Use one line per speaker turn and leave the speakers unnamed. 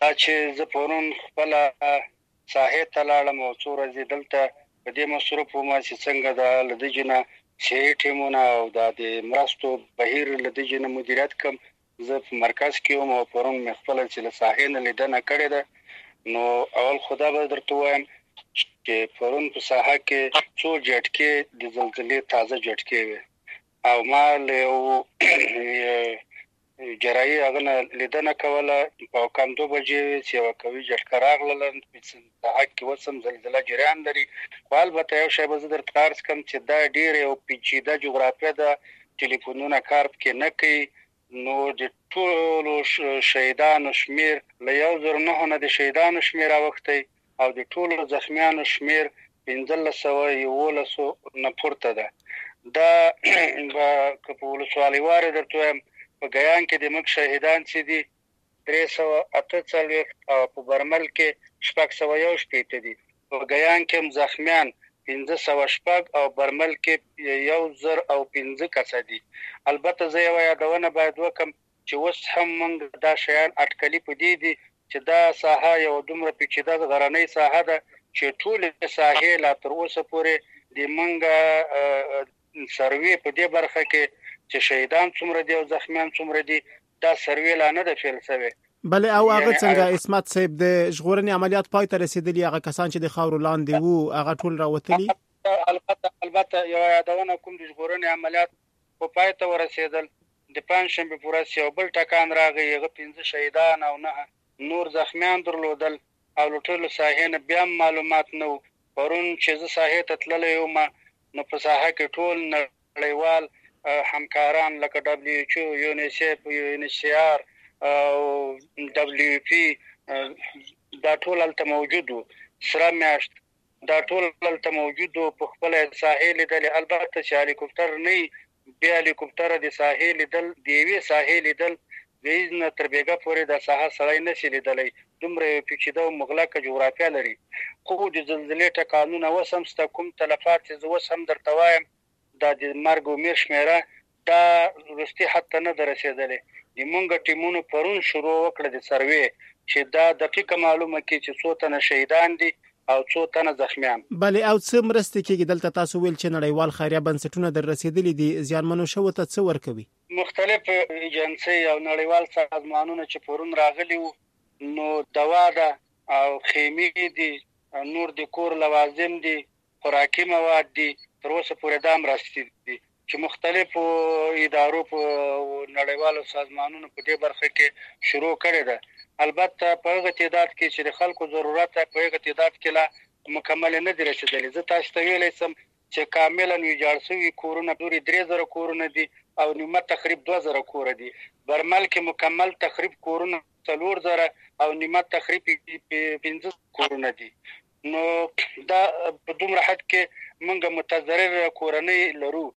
چې زه پرون خپله ساحې ته لاړم او څو ورځې دلته په دې مصروف وم چې څنګه د له دې نه صحي ټیمونه او د مرستو بهیر له دې نه مدیریت کوم. زه په مرکز کې وم او پرون مې خپله چې له ساحې نه لیدنه کړې ده. نو اول خدا به درته ووایم چې پرون په ساحه کې څو جټکې د زلزلې تازه جټکې وې او ما له یو جراحي هغه نه لیدنه کوله په کم 2 بجې چې یوه قوي جټکه راغله. په ساحه کې اوس هم زلزله جریان لري. خو البته یو شی به زه درته عرض کړم چې دا ډېره یو پیچیده جغرافیه ده، ټلیفونونه کار پکې نه کوي. نو د ټولو شهیدانو شمیر له 1,009 نه د شهیدانو شمیر اوښتی او د ټولو زخمیانو شمیر 1511 نه پورته ده. دا که په ولسوالۍ وارې درته وایم په ګیان کې د موږ شهیدان چې دي 348 او په برمل کې 661 دي. په ګیان کې هم زخمیان 506 او برمل کې 1015 کسه دي. البته زه یوه یادونه باید وکړم چې اوس هم موږ دا شیان اټکلي په دې دي چې دا ساحه یو دومره پیچیده غرنۍ ساحه ده چې ټولې ساحې لا تر اوسه پورې د موږ سروې په دې برخه کې چې شهیدان څومره دي او زخمیان څومره دي دا سروې لا نه ده فعل شوی.
بله او هغه څنګه اسمت صاحب د ژغورنې عملیات پای ته رسیدلی؟ هغه کسان چې د خاورو لاندې وو هغه ټول راوتلي؟
البته یو یادونه کوم د ژغورنې عملیات په پای ته ورسېدل. د پنجشنبې په ورځ یو بل ټکان راغی، هغه 15 شهیدان او 9 نور زخمیان درلودل او له ټولو ساحې نه بیا معلومات نه وو. پرون چې زه ساحې ته تللی وم نو په ساحه کې ټول نړیوال همکاران لکه WHO، یونیسف، UNHCR او WFP دا ټول هلته موجود وو. سره میاشت دا ټول هلته موجود وو، په خپله ساحې لیدلې. البته چې هلیکوپټر نه وي بیا هلیکوپټره د ساحې لیدل د یوې ساحې لیدل د ایز نه تر بیګه پورې د ساحه سړی نشي لیدلی، دومره یو پیچیده او مغلقه جغرافیه لري. خو د زلزلې ټکانونه اوس هم شته. کوم تلفات چې زه اوس هم درته وایم دا د مرګ او میر شمېره دا وروستي حد ته نه ده رسېدلې. د مونږ ټیمونو پرون شروع وکړه د سروې چې دا دقیقه معلومه کړي چې څو تنه شهیدان دي او څو تنه زخمیان.
بله او څه مرستې کېږي دلته؟ تاسو ویل چې نړیوال خیریه بنسټونه در رسېدلي دي، زیانمنو شوو ته څه ورکوي؟
مختلف ایجنسۍ او نړیوال سازمانونه چې پرون راغلي وو نو دوا ده او خیمې دي، نور د کور لوازم دي، خوراکي مواد دي، تر اوسه پورې دا مرستې دي چې مختلفو ادارو په نړیوالو سازمانونو په دې برخه کې شروع کړې ده. البته په هغه تعداد کې چې د خلکو ضرورت په هغه تعداد کې لا مکمل نه دي رسېدلي. زه تاسو ته ویلی سم چې کاملا ویجاړ شوي کورونه پورې 3000 کورونه دي او نیمه تخریب 2000 کوره دي. برمل کې مکمل تخریب کورونه 4000 او نیمه تخریب 15 کورونه دي. نو دا په دومره حد کې موږ متضرر کورنۍ لرو